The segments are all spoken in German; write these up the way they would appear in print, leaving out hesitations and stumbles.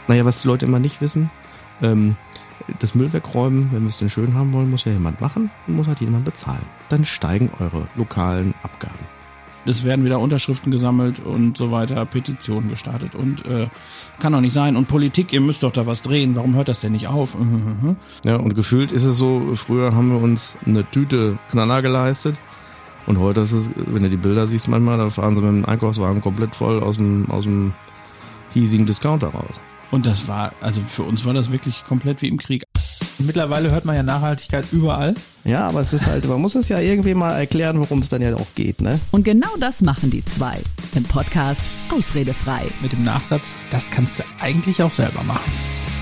Naja, was die Leute immer nicht wissen, das Müll wegräumen, wenn wir es denn schön haben wollen, muss ja jemand machen und muss halt jemand bezahlen. Dann steigen eure lokalen Abgaben. Es werden wieder Unterschriften gesammelt und so weiter, Petitionen gestartet und kann doch nicht sein. Und Politik, ihr müsst doch da was drehen, warum hört das denn nicht auf? Ja, und gefühlt ist es so, früher haben wir uns eine Tüte Knaller geleistet und heute ist es, wenn du die Bilder siehst manchmal, da fahren sie mit dem Einkaufswagen komplett voll aus dem hiesigen Discounter raus. Und das war, also für uns war das wirklich komplett wie im Krieg. Mittlerweile hört man ja Nachhaltigkeit überall. Ja, aber es ist halt, man muss es ja irgendwie mal erklären, worum es dann ja auch geht, ne? Und genau das machen die zwei im Podcast Ausredefrei. Mit dem Nachsatz, das kannst du eigentlich auch selber machen.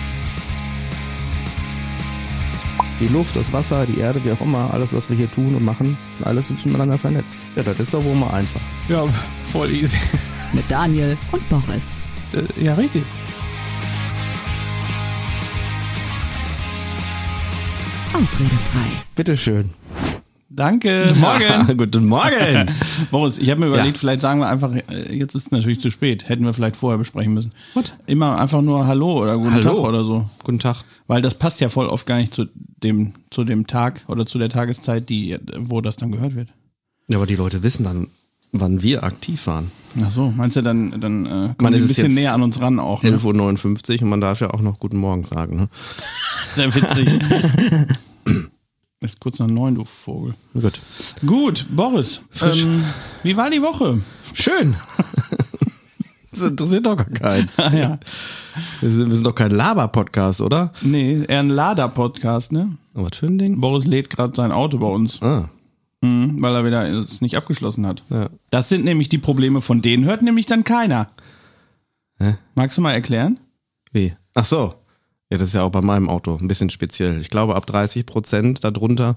Die Luft, das Wasser, die Erde, wie auch immer, alles, was wir hier tun und machen, alles ist miteinander vernetzt. Ja, das ist doch wohl mal einfach. Ja, voll easy. Mit Daniel und Boris. Ja, richtig. Ausredefrei. Bitteschön. Danke, morgen. Guten Morgen. Boris, ich habe mir überlegt, vielleicht sagen wir einfach, jetzt ist es natürlich zu spät, hätten wir vielleicht vorher besprechen müssen. What? Immer einfach nur Hallo oder Guten Tag oder so. Guten Tag. Weil das passt ja voll oft gar nicht zu dem Tag oder zu der Tageszeit, wo das dann gehört wird. Ja, aber die Leute wissen dann, wann wir aktiv waren. Ach so, meinst du, dann kommen die ein bisschen näher an uns ran auch, ne? 11.59 Uhr und man darf ja auch noch Guten Morgen sagen, ne? Sehr witzig. Ist kurz nach 9, du Vogel. Gut, Boris. Wie war die Woche? Schön. Das interessiert doch gar keinen. Ah, ja. Wir sind doch kein Laber-Podcast, oder? Nee, eher ein Lader-Podcast, ne? Was für ein Ding? Boris lädt gerade sein Auto bei uns. Ah. Weil er wieder es nicht abgeschlossen hat. Ja. Das sind nämlich die Probleme, von denen hört nämlich dann keiner. Hä? Magst du mal erklären? Wie? Ach so. Ja, das ist ja auch bei meinem Auto ein bisschen speziell. Ich glaube, ab 30% darunter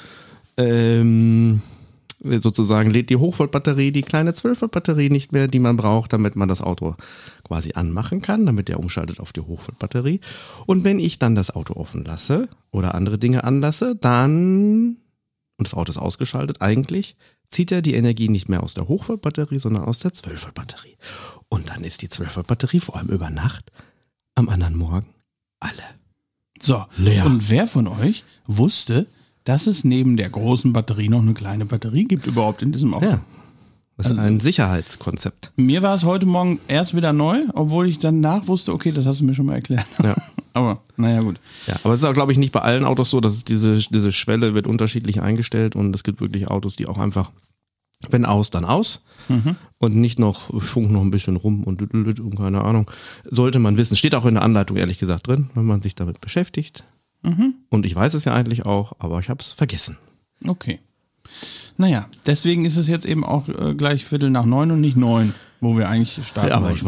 sozusagen lädt die Hochvoltbatterie, die kleine 12-Volt-Batterie nicht mehr, die man braucht, damit man das Auto quasi anmachen kann, damit der umschaltet auf die Hochvoltbatterie. Und wenn ich dann das Auto offen lasse oder andere Dinge anlasse, dann, und das Auto ist ausgeschaltet eigentlich, zieht er die Energie nicht mehr aus der Hochvoltbatterie, sondern aus der 12-Volt-Batterie. Und dann ist die 12-Volt-Batterie vor allem über Nacht am anderen Morgen alle. So, leer. Und wer von euch wusste, dass es neben der großen Batterie noch eine kleine Batterie gibt überhaupt in diesem Auto? Ja, das ist ein Sicherheitskonzept. Mir war es heute Morgen erst wieder neu, obwohl ich danach wusste, okay, das hast du mir schon mal erklärt. Ja. Aber, naja, gut. Ja, aber es ist auch, glaube ich, nicht bei allen Autos so, dass diese Schwelle wird unterschiedlich eingestellt und es gibt wirklich Autos, die auch einfach, wenn aus, dann aus. Und nicht noch, funkt noch ein bisschen rum und keine Ahnung. Sollte man wissen. Steht auch in der Anleitung ehrlich gesagt drin, wenn man sich damit beschäftigt. Und ich weiß es ja eigentlich auch, aber ich habe es vergessen. Okay. Naja, deswegen ist es jetzt eben auch gleich 8:45 und nicht 9, wo wir eigentlich starten. Ja, aber wollten.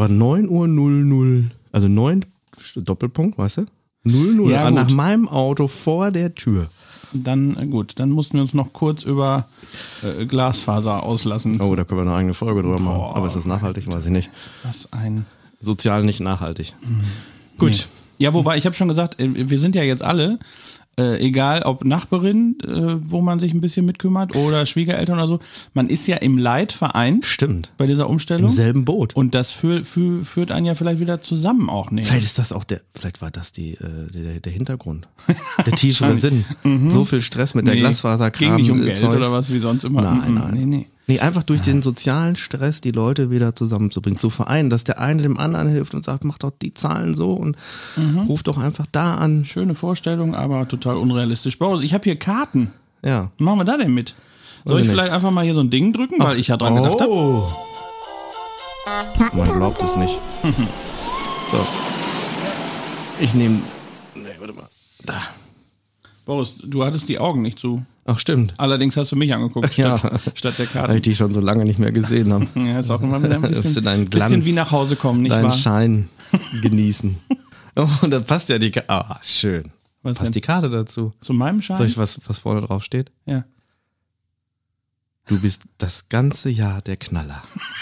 ich war 9:00, also 9 Doppelpunkt, weißt du? 00 Ja, nach gut. meinem Auto vor der Tür. Dann, gut, dann mussten wir uns noch kurz über Glasfaser auslassen. Oh, da können wir eine eigene Folge drüber machen. Boah, Aber ist das nachhaltig? Weiß ich nicht. Was ein... Sozial nicht nachhaltig. Gut. Nee. Ja, wobei, ich habe schon gesagt, wir sind ja jetzt alle, egal ob Nachbarin, wo man sich ein bisschen mitkümmert, oder Schwiegereltern oder so, man ist ja im Leid vereint Stimmt. bei dieser Umstellung. Im selben Boot. Und das führt einen ja vielleicht wieder zusammen auch näher. Vielleicht ist das auch vielleicht war das der Hintergrund. Der tiefere Sinn. So viel Stress mit der Glasfaserkram. Ging nicht um Geld Zeug. oder was, wie sonst immer. Nein. Nee. Nee, einfach durch den sozialen Stress die Leute wieder zusammenzubringen, zu vereinen, dass der eine dem anderen hilft und sagt, mach doch die Zahlen so und ruf doch einfach da an. Schöne Vorstellung, aber total unrealistisch. Boris, ich habe hier Karten. Ja. Was machen wir da denn mit? Soll Oder ich nicht? vielleicht einfach mal hier so ein Ding drücken, weil ich ja dran gedacht habe? Oh. Man glaubt es nicht. So. Ich nehme. Nee, warte mal. Da. Boris, du hattest die Augen nicht zu. Ach, stimmt. Allerdings hast du mich angeguckt Ja. statt der Weil Karte. ich die schon so lange nicht mehr gesehen habe. Ja, ist auch immer wieder ein Das bisschen, ist dein Glanz. bisschen wie nach Hause kommen, nicht Deinen wahr? Schein genießen. Oh, und da passt ja die Karte. Ah, schön. Was Passt denn? die Karte dazu. Zu meinem Schein? Soll ich was vorne drauf steht? Ja. Du bist das ganze Jahr der Knaller.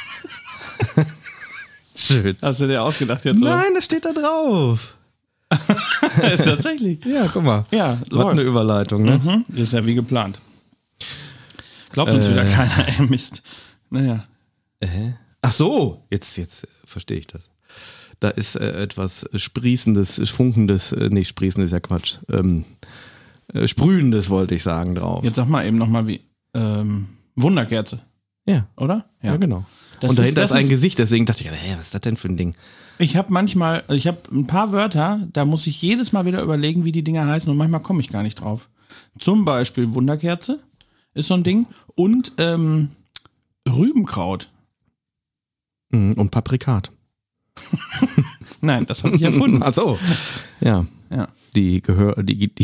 Schön. Hast du dir ausgedacht jetzt? Nein, das steht da drauf. Oder? Tatsächlich. Ja, guck mal. Ja, Was eine läuft. Überleitung, ne? Das ist ja wie geplant. Glaubt uns wieder keiner, Mist. Naja. Ach so, jetzt verstehe ich das. Da ist etwas Sprießendes, Funkendes, nicht Sprießendes ist ja Quatsch, Sprühendes wollte ich sagen drauf. Jetzt sag mal eben nochmal wie, Wunderkerze, Ja, oder? ja genau. Das Und dahinter das ist ein Gesicht, deswegen dachte ich, was ist das denn für ein Ding? Ich habe ein paar Wörter, da muss ich jedes Mal wieder überlegen, wie die Dinger heißen und manchmal komme ich gar nicht drauf. Zum Beispiel Wunderkerze ist so ein Ding und Rübenkraut. Und Paprikat. Nein, das habe ich erfunden. Ach so. Ja. Ja. Die Gehörer,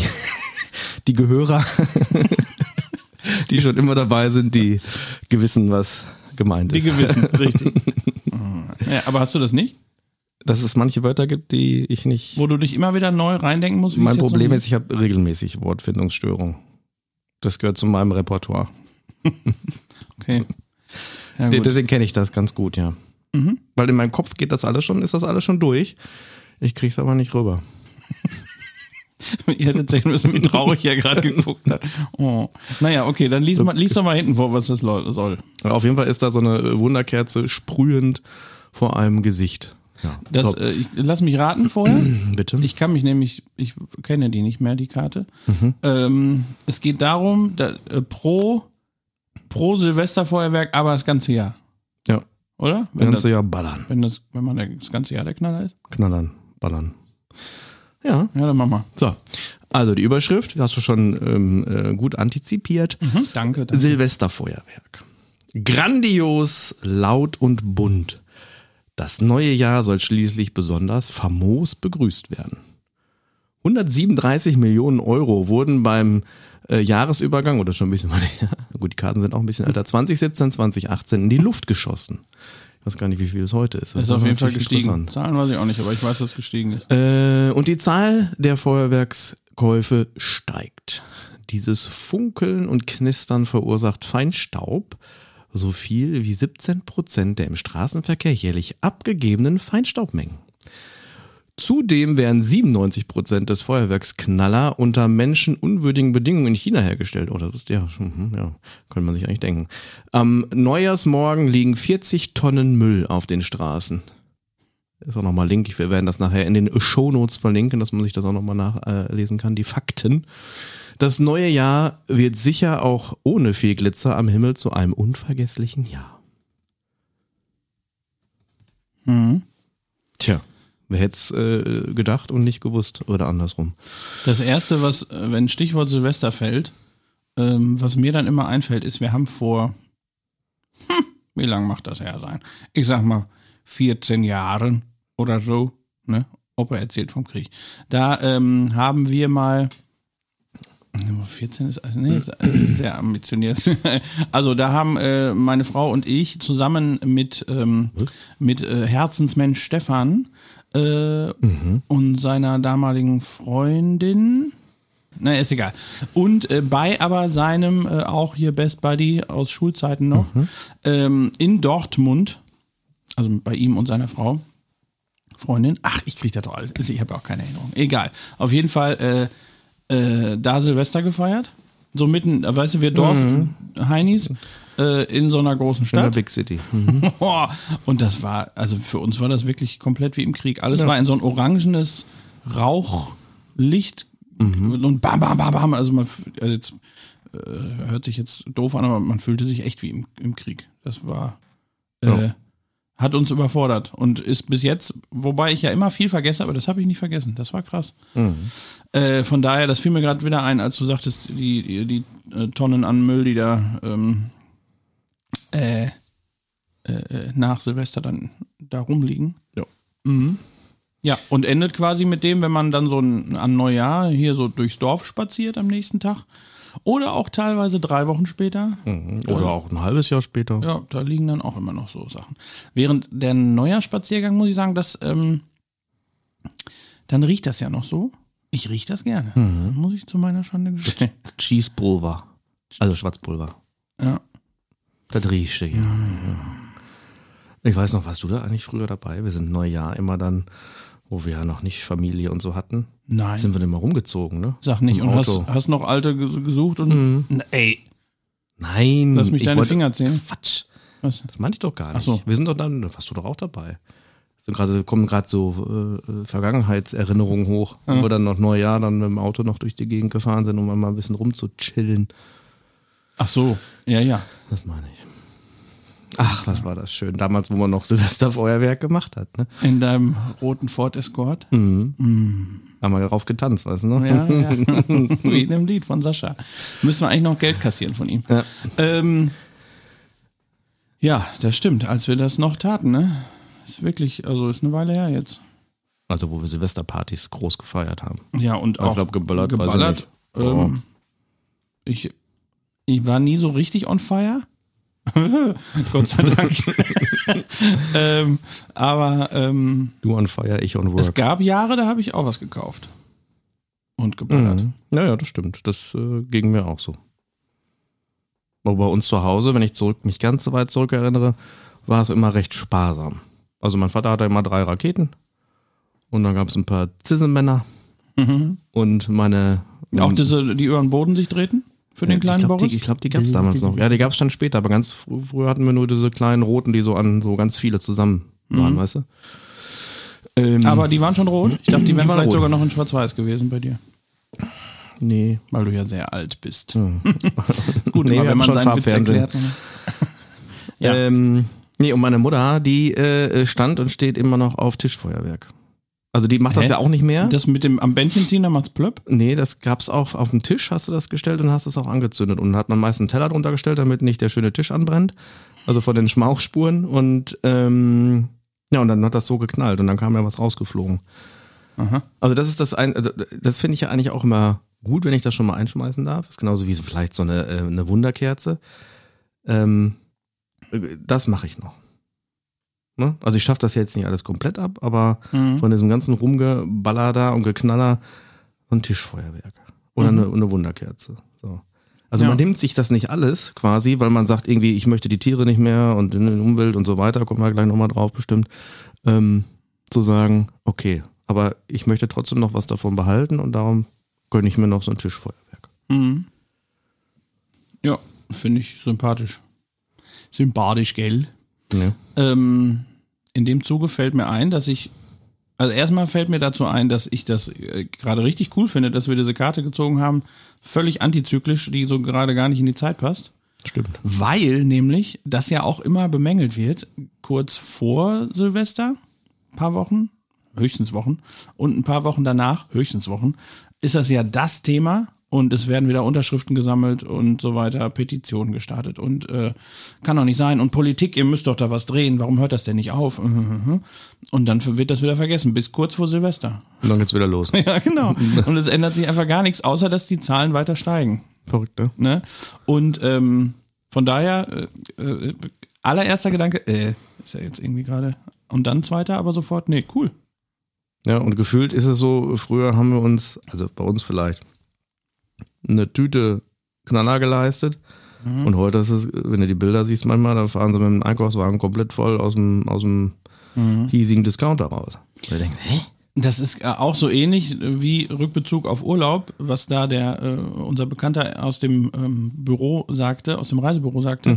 die schon immer dabei sind, die gewissen, was gemeint ist. Die Gewissen, richtig. Ja, aber hast du das nicht? Dass es manche Wörter gibt, die ich nicht. Wo du dich immer wieder neu reindenken musst? Mein Problem ist, ich habe regelmäßig Wortfindungsstörungen. Das gehört zu meinem Repertoire. Okay. Ja, gut. Deswegen kenne ich das ganz gut, ja. Weil in meinem Kopf ist das alles schon durch. Ich krieg's aber nicht rüber. Ihr hättet sehen müssen, wie traurig er gerade geguckt hat. Oh. Naja, okay, dann lies doch mal hinten vor, was das soll. Auf jeden Fall ist da so eine Wunderkerze sprühend vor einem Gesicht. Ja. Lass mich raten vorher. Bitte. Ich kenne die nicht mehr, die Karte. Es geht darum, pro Silvesterfeuerwerk, aber das ganze Jahr. Ja. Oder? Das ganze Jahr ballern. Wenn man das ganze Jahr der Knaller ist? Knallern, ballern. Ja. Ja, dann mach mal. So, also die Überschrift hast du schon gut antizipiert. Danke. Silvesterfeuerwerk. Grandios, laut und bunt. Das neue Jahr soll schließlich besonders famos begrüßt werden. 137 Millionen Euro wurden beim Jahresübergang, oder schon ein bisschen mal her, gut, die Karten sind auch ein bisschen älter, 2017, 2018 in die Luft geschossen. Ich weiß gar nicht, wie viel es heute ist. Das ist auf jeden Fall gestiegen. Zahlen weiß ich auch nicht, aber ich weiß, dass es gestiegen ist. Und die Zahl der Feuerwerkskäufe steigt. Dieses Funkeln und Knistern verursacht Feinstaub, so viel wie 17% der im Straßenverkehr jährlich abgegebenen Feinstaubmengen. Zudem werden 97% des Feuerwerksknaller unter menschenunwürdigen Bedingungen in China hergestellt. Oh, das ist ja, könnte man sich eigentlich denken. Am Neujahrsmorgen liegen 40 Tonnen Müll auf den Straßen. Ist auch nochmal Link. Wir werden das nachher in den Shownotes verlinken, dass man sich das auch nochmal nachlesen kann, die Fakten. Das neue Jahr wird sicher auch ohne viel Glitzer am Himmel zu einem unvergesslichen Jahr. Tja. Wer hätte es gedacht und nicht gewusst oder andersrum? Das Erste, was, wenn Stichwort Silvester fällt, was mir dann immer einfällt, ist, wir haben vor, wie lang macht das her sein? Ich sag mal 14 Jahren oder so, ne? Opa erzählt vom Krieg. Da haben wir mal 14 ist sehr ambitioniert. Also da haben meine Frau und ich zusammen mit Herzensmensch Stefan und seiner damaligen Freundin, na ist egal, und bei aber seinem auch hier Best Buddy aus Schulzeiten noch in Dortmund, also bei ihm und seiner Freundin, ich krieg das doch alles, ich habe auch keine Erinnerung, egal, auf jeden Fall da Silvester gefeiert, so mitten, weißt du, wir Dorf-Heinis in so einer großen Stadt. In der Big City. Und das war, also für uns war das wirklich komplett wie im Krieg. Alles war in so ein orangenes Rauchlicht und bam, bam, bam, bam. Also jetzt hört sich jetzt doof an, aber man fühlte sich echt wie im Krieg. Das war, hat uns überfordert und ist bis jetzt, wobei ich ja immer viel vergesse, aber das habe ich nicht vergessen. Das war krass. Von daher, das fiel mir gerade wieder ein, als du sagtest, die Tonnen an Müll, die da nach Silvester dann da rumliegen. Ja. Ja, und endet quasi mit dem, wenn man dann so an Neujahr hier so durchs Dorf spaziert am nächsten Tag. Oder auch teilweise 3 Wochen später. Oder auch ein halbes Jahr später. Ja, da liegen dann auch immer noch so Sachen. Während der Neujahrsspaziergang, muss ich sagen, dann riecht das ja noch so. Ich rieche das gerne. Muss ich zu meiner Schande gestehen. Cheesepulver. Also Schwarzpulver. Ja. Das riechst du, ja. Ich weiß noch, warst du da eigentlich früher dabei? Wir sind Neujahr immer dann, wo wir ja noch nicht Familie und so hatten. Nein. Sind wir denn mal rumgezogen, ne? Sag nicht. Im Und Auto. hast noch alte gesucht und ey. Nein. Lass mich deine Finger zählen. Quatsch. Was? Das meinte ich doch gar nicht. Ach so. Wir sind doch dann, warst du doch auch dabei. Kommen gerade so Vergangenheitserinnerungen hoch, wo wir dann noch Neujahr dann mit dem Auto noch durch die Gegend gefahren sind, um mal ein bisschen rumzuchillen. Ach so, ja. Das meine ich. Ach, was war das schön. Damals, wo man noch Silvesterfeuerwerk gemacht hat. Ne? In deinem roten Ford Escort? Haben wir darauf getanzt, weißt du noch? Ja. Wie in dem Lied von Sascha. Müssen wir eigentlich noch Geld kassieren von ihm. Ja. Ja, das stimmt, als wir das noch taten, ne? Ist wirklich, also ist eine Weile her jetzt. Also wo wir Silvesterpartys groß gefeiert haben. Ja, und auch ich glaube geballert. Weiß ich nicht. Ich war nie so richtig on fire. Gott sei Dank. Aber du on fire, ich on work. Es gab Jahre, da habe ich auch was gekauft. Und geballert. Ja, das stimmt. Das ging mir auch so. Aber bei uns zu Hause, wenn ich mich ganz so weit zurück erinnere, war es immer recht sparsam. Also mein Vater hatte immer 3 Raketen und dann gab es ein paar Zisselmänner und meine... Auch diese, die über den Boden sich drehten? Für den kleinen Boris? Ich glaube, die gab es damals noch. Ja, die gab es schon später, aber ganz früher hatten wir nur diese kleinen roten, die so an so ganz viele zusammen waren, weißt du? Aber die waren schon rot? Ich dachte, die wären vielleicht rot. Sogar noch in Schwarz-Weiß gewesen bei dir. Nee. Weil du ja sehr alt bist. Gut, aber wenn man schon seinen Witz erklärt. Ja. Nee, und meine Mutter, die stand und steht immer noch auf Tischfeuerwerk. Also die macht das ja auch nicht mehr. Das mit dem am Bändchen ziehen, dann macht's plöpp? Nee, das gab's auch auf dem Tisch, hast du das gestellt und hast es auch angezündet. Und dann hat man meist einen Teller drunter gestellt, damit nicht der schöne Tisch anbrennt. Also von den Schmauchspuren. Und und dann hat das so geknallt und dann kam ja was rausgeflogen. Aha. Also das ist das finde ich ja eigentlich auch immer gut, wenn ich das schon mal einschmeißen darf. Das ist genauso wie so vielleicht so eine Wunderkerze. Das mache ich noch. Ne? Also ich schaffe das jetzt nicht alles komplett ab, aber von diesem ganzen Rumgeballer da und Geknaller und Tischfeuerwerk. Oder eine Wunderkerze. So. Also man nimmt sich das nicht alles quasi, weil man sagt irgendwie, ich möchte die Tiere nicht mehr und in die Umwelt und so weiter, kommen wir gleich nochmal drauf bestimmt, zu sagen, okay, aber ich möchte trotzdem noch was davon behalten und darum gönne ich mir noch so ein Tischfeuerwerk. Ja, finde ich sympathisch. Sympathisch, gell? Ja. In dem Zuge fällt mir ein, dass also erstmal fällt mir dazu ein, dass ich das gerade richtig cool finde, dass wir diese Karte gezogen haben, völlig antizyklisch, die so gerade gar nicht in die Zeit passt. Stimmt. Weil nämlich das ja auch immer bemängelt wird, kurz vor Silvester, ein paar Wochen, höchstens Wochen, und ein paar Wochen danach, höchstens Wochen, ist das ja das Thema. Und es werden wieder Unterschriften gesammelt und so weiter, Petitionen gestartet und kann doch nicht sein. Und Politik, ihr müsst doch da was drehen, warum hört das denn nicht auf? Und dann wird das wieder vergessen, bis kurz vor Silvester. Und dann geht's wieder los. Ja, genau. Und es ändert sich einfach gar nichts, außer dass die Zahlen weiter steigen. Verrückt, ne? Ne? Und von daher, allererster Gedanke, ist ja jetzt irgendwie gerade, und dann zweiter, aber sofort, nee, cool. Ja, und gefühlt ist es so, früher haben wir uns, also bei uns vielleicht, eine Tüte Knaller geleistet. Und heute ist es, wenn du die Bilder siehst manchmal, da fahren sie mit dem Einkaufswagen komplett voll aus dem hiesigen Discounter raus. Da denkt, Das ist auch so ähnlich wie Rückbezug auf Urlaub, was da unser Bekannter aus dem Büro sagte, aus dem Reisebüro sagte.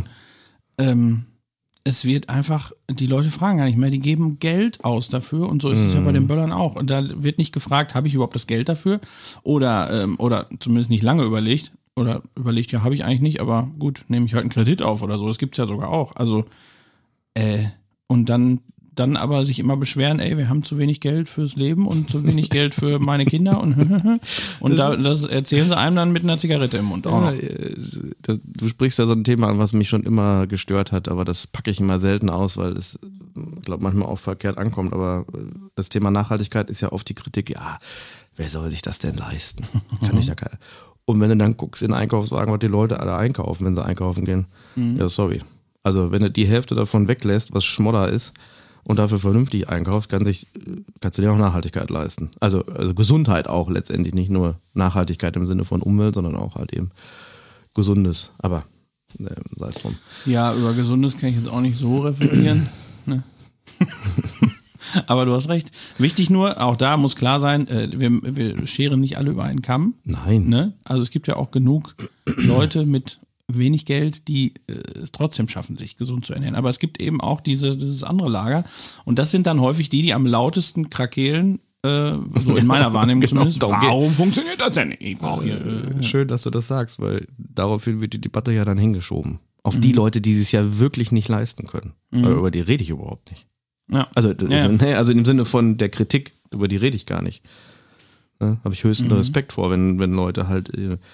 Es wird einfach, die Leute fragen gar nicht mehr, die geben Geld aus dafür und so ist es ja bei den Böllern auch. Und da wird nicht gefragt, habe ich überhaupt das Geld dafür? Oder zumindest nicht lange überlegt. Oder überlegt, ja, habe ich eigentlich nicht, aber gut, nehme ich halt einen Kredit auf oder so. Das gibt's ja sogar auch. Also, und dann aber sich immer beschweren, wir haben zu wenig Geld fürs Leben und zu wenig Geld für meine Kinder und das erzählen sie einem dann mit einer Zigarette im Mund auch noch. Du sprichst da so ein Thema an, was mich schon immer gestört hat, aber das packe ich immer selten aus, weil es, glaube manchmal auch verkehrt ankommt, aber das Thema Nachhaltigkeit ist ja oft die Kritik, ja, wer soll sich das denn leisten? Kann ich ja keiner. Und wenn du dann guckst in den Einkaufswagen, was die Leute alle einkaufen, wenn sie einkaufen gehen, ja, sorry. Also wenn du die Hälfte davon weglässt, was Schmodder ist, und dafür vernünftig einkaufst, kannst du dir auch Nachhaltigkeit leisten. Also Gesundheit auch letztendlich, nicht nur Nachhaltigkeit im Sinne von Umwelt, sondern auch halt eben Gesundes. Aber sei es drum. Ja, über Gesundes kann ich jetzt auch nicht so referieren. Ne? Aber du hast recht. Wichtig nur, auch da muss klar sein, wir scheren nicht alle über einen Kamm. Nein. Ne? Also es gibt ja auch genug Leute mit wenig Geld, die es trotzdem schaffen, sich gesund zu ernähren. Aber es gibt eben auch dieses andere Lager. Und das sind dann häufig die am lautesten krakeelen, so in meiner Wahrnehmung zumindest. Warum funktioniert das denn nicht? Ich brauche hier, Schön, dass du das sagst, weil daraufhin wird die Debatte ja dann hingeschoben. Auf die Leute, die es ja wirklich nicht leisten können. Weil über die rede ich überhaupt nicht. Ja. Also im Sinne von der Kritik, über die rede ich gar nicht. Habe ich höchsten Respekt vor, wenn Leute halt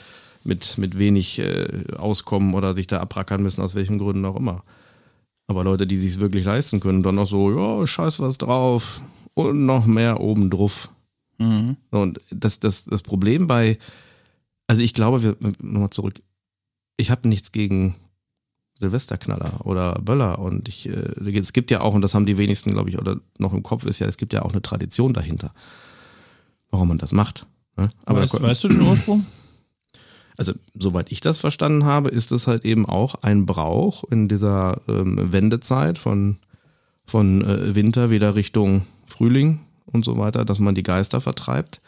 mit wenig auskommen oder sich da abrackern müssen, aus welchen Gründen auch immer. Aber Leute, die sich es wirklich leisten können, dann noch so, ja, scheiß was drauf und noch mehr oben drauf. Und das Problem also ich glaube, nochmal zurück, ich habe nichts gegen Silvesterknaller oder Böller und es gibt ja auch, und das haben die wenigsten, glaube ich, oder noch im Kopf ist ja, es gibt ja auch eine Tradition dahinter, warum man das macht. Ne? Aber weißt du den Ursprung? Also, soweit ich das verstanden habe, ist es halt eben auch ein Brauch in dieser Wendezeit von Winter wieder Richtung Frühling und so weiter, dass man die Geister vertreibt,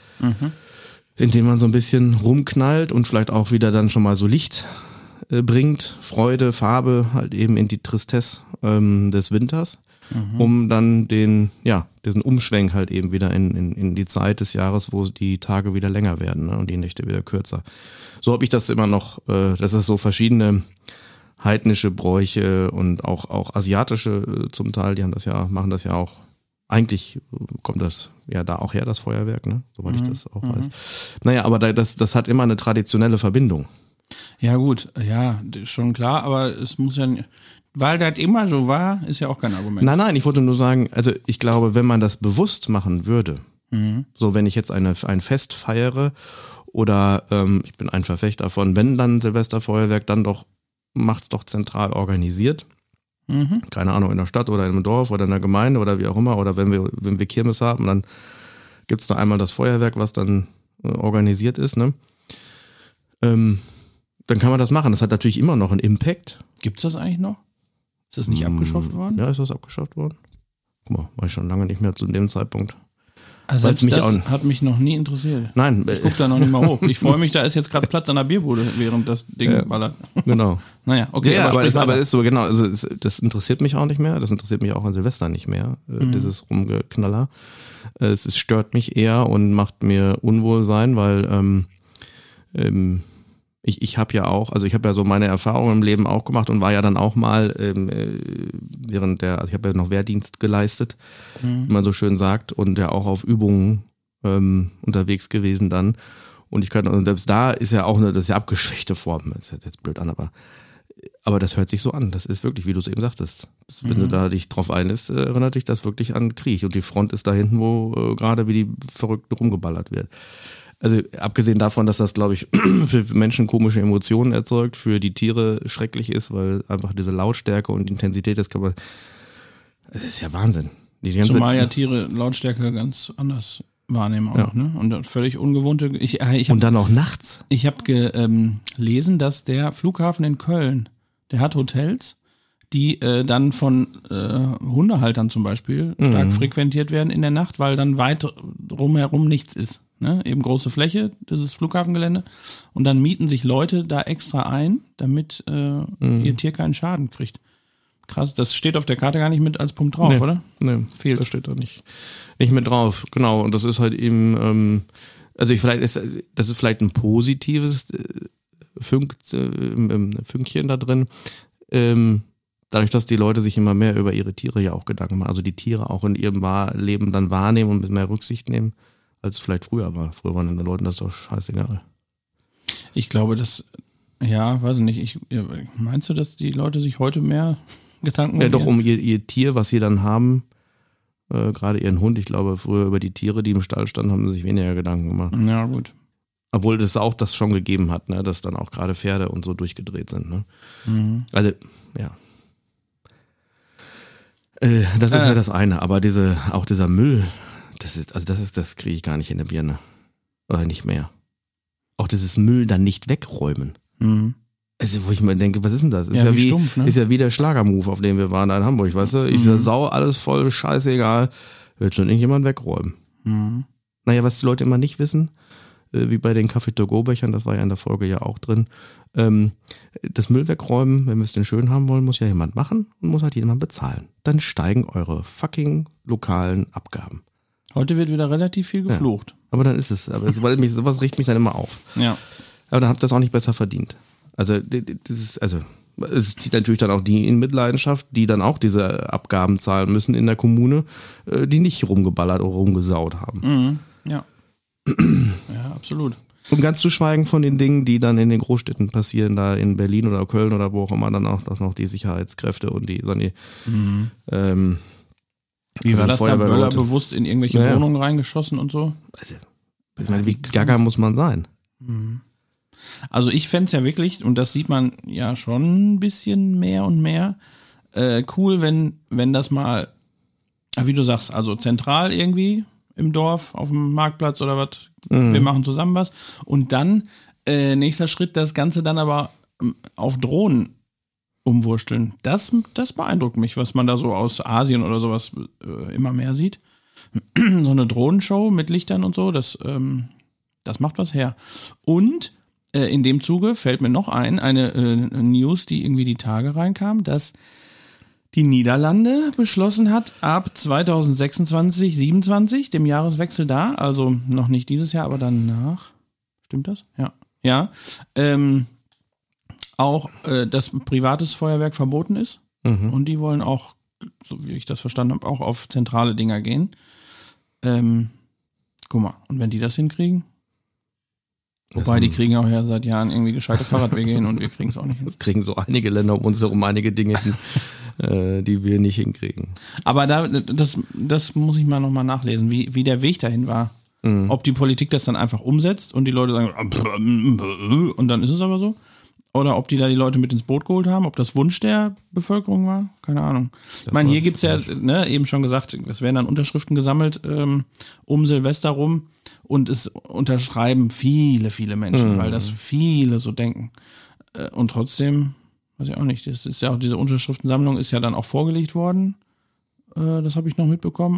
indem man so ein bisschen rumknallt und vielleicht auch wieder dann schon mal so Licht bringt, Freude, Farbe halt eben in die Tristesse des Winters, um dann diesen Umschwenk halt eben wieder in die Zeit des Jahres, wo die Tage wieder länger werden, ne, und die Nächte wieder kürzer. So habe ich das immer noch, dass es so verschiedene heidnische Bräuche und auch asiatische zum Teil, machen das ja auch. Eigentlich kommt das ja da auch her, das Feuerwerk, ne? Soweit ich das auch weiß. Naja, aber das hat immer eine traditionelle Verbindung. Ja gut, ja, schon klar, aber es muss ja, weil das immer so war, ist ja auch kein Argument. Nein, ich wollte nur sagen, also ich glaube, wenn man das bewusst machen würde, so wenn ich jetzt ein Fest feiere oder ich bin ein Verfechter von, wenn dann Silvesterfeuerwerk, dann macht's doch zentral organisiert. Keine Ahnung, in der Stadt oder in einem Dorf oder in der Gemeinde oder wie auch immer, oder wenn wir Kirmes haben, dann gibt's da einmal das Feuerwerk, was dann organisiert ist, ne? Dann kann man das machen. Das hat natürlich immer noch einen Impact. Gibt's das eigentlich noch? Ist das nicht abgeschafft worden? Ja, ist das abgeschafft worden? Guck mal, war ich schon lange nicht mehr zu dem Zeitpunkt. Also das hat mich noch nie interessiert. Nein. Ich guck da noch nicht mal hoch. Ich freue mich, da ist jetzt gerade Platz an der Bierbude, während das Ding ballert. Genau. Naja, okay. Ja, aber ist so, genau. Also das interessiert mich auch nicht mehr. Das interessiert mich auch an Silvester nicht mehr, dieses Rumgeknaller. Es stört mich eher und macht mir Unwohlsein, weil ich habe ja so meine Erfahrungen im Leben auch gemacht und war ja dann auch mal ich habe ja noch Wehrdienst geleistet, wie man so schön sagt, und ja auch auf Übungen unterwegs gewesen dann. Und selbst da ist ja auch das ist ja abgeschwächte Form, das hört jetzt blöd an, aber das hört sich so an. Das ist wirklich, wie du es eben sagtest. Wenn du da dich drauf einlässt, erinnert dich das wirklich an Krieg. Und die Front ist da hinten, wo gerade wie die Verrückten rumgeballert wird. Also abgesehen davon, dass das, glaube ich, für Menschen komische Emotionen erzeugt, für die Tiere schrecklich ist, weil einfach diese Lautstärke und Intensität, das ist ja Wahnsinn. Zumal ja Tiere Lautstärke ganz anders wahrnehmen auch, ne? Und dann völlig ungewohnte. Und dann auch nachts. Ich habe gelesen, dass der Flughafen in Köln, der hat Hotels, die dann von Hundehaltern zum Beispiel stark frequentiert werden in der Nacht, weil dann weit rumherum nichts ist. Ne? Eben große Fläche, das ist Flughafengelände. Und dann mieten sich Leute da extra ein, damit ihr Tier keinen Schaden kriegt. Krass, das steht auf der Karte gar nicht mit als Punkt drauf, oder? Nee, fehlt. Das steht da nicht mit drauf. Genau, und das ist halt eben, das ist vielleicht ein positives Fünkchen da drin. Dadurch, dass die Leute sich immer mehr über ihre Tiere ja auch Gedanken machen, also die Tiere auch in ihrem Leben dann wahrnehmen und mit mehr Rücksicht nehmen, als es vielleicht früher war. Früher waren den Leuten das doch scheißegal. Ich glaube, weiß ich nicht. Meinst du, dass die Leute sich heute mehr Gedanken machen? Ja, doch um ihr Tier, was sie dann haben, gerade ihren Hund. Ich glaube, früher über die Tiere, die im Stall standen, haben sie sich weniger Gedanken gemacht. Ja, gut. Obwohl das auch das schon gegeben hat, ne, dass dann auch gerade Pferde und so durchgedreht sind. Ne? Also, ja. Das ist ja das eine, aber dieser Müll, das kriege ich gar nicht in der Birne. Oder nicht mehr. Auch dieses Müll dann nicht wegräumen. Also, wo ich mir denke, was ist denn das? Ist ja wie stumpf, ne? Ist ja wie der Schlagermove, auf dem wir waren da in Hamburg, weißt du? Ich sau alles voll, scheißegal. Wird schon irgendjemand wegräumen. Naja, was die Leute immer nicht wissen, wie bei den Kaffee-to-go-Bechern, das war ja in der Folge ja auch drin. Das Müll wegräumen, wenn wir es denn schön haben wollen, muss ja jemand machen und muss halt jemand bezahlen. Dann steigen eure fucking lokalen Abgaben. Heute wird wieder relativ viel geflucht. Ja, aber dann ist es. Aber sowas regt mich dann immer auf. Ja. Aber dann habt ihr das auch nicht besser verdient. Also es zieht natürlich dann auch die in Mitleidenschaft, die dann auch diese Abgaben zahlen müssen in der Kommune, die nicht rumgeballert oder rumgesaut haben. Mhm. Ja. Ja, absolut. Und ganz zu schweigen von den Dingen, die dann in den Großstädten passieren, da in Berlin oder Köln oder wo auch immer, dann auch noch die Sicherheitskräfte und die Wie war das da? Böller Feuerwehrleute. bewusst in irgendwelche Wohnungen reingeschossen und so? Also, ich meine, wie gaga muss man sein? Also ich fände es ja wirklich, und das sieht man ja schon ein bisschen mehr und mehr, cool, wenn das mal, wie du sagst, also zentral irgendwie im Dorf, auf dem Marktplatz oder was, wir machen zusammen was. Und dann, nächster Schritt, das Ganze dann aber auf Drohnen umwursteln. Das beeindruckt mich, was man da so aus Asien oder sowas immer mehr sieht. So eine Drohnenshow mit Lichtern und so, das macht was her. Und in dem Zuge fällt mir noch eine News, die irgendwie die Tage reinkam, dass die Niederlande beschlossen hat, ab 2026, 27, dem Jahreswechsel da, also noch nicht dieses Jahr, aber danach, stimmt das? Ja. Auch, dass privates Feuerwerk verboten ist. Und die wollen auch, so wie ich das verstanden habe, auch auf zentrale Dinger gehen. Guck mal, und wenn die das hinkriegen? Wobei, die kriegen auch ja seit Jahren irgendwie gescheite Fahrradwege hin und wir kriegen es auch nicht hin. Das kriegen so einige Länder um uns herum einige Dinge hin, die wir nicht hinkriegen. Aber das muss ich mal nochmal nachlesen, wie der Weg dahin war. Ob die Politik das dann einfach umsetzt und die Leute sagen, und dann ist es aber so. Oder ob die da die Leute mit ins Boot geholt haben, ob das Wunsch der Bevölkerung war, keine Ahnung. Ich meine, hier gibt's ja, eben schon gesagt, es werden dann Unterschriften gesammelt um Silvester rum und es unterschreiben viele, viele Menschen, weil das viele so denken. Und trotzdem, weiß ich auch nicht, das ist ja auch, diese Unterschriftensammlung ist ja dann auch vorgelegt worden. Das habe ich noch mitbekommen,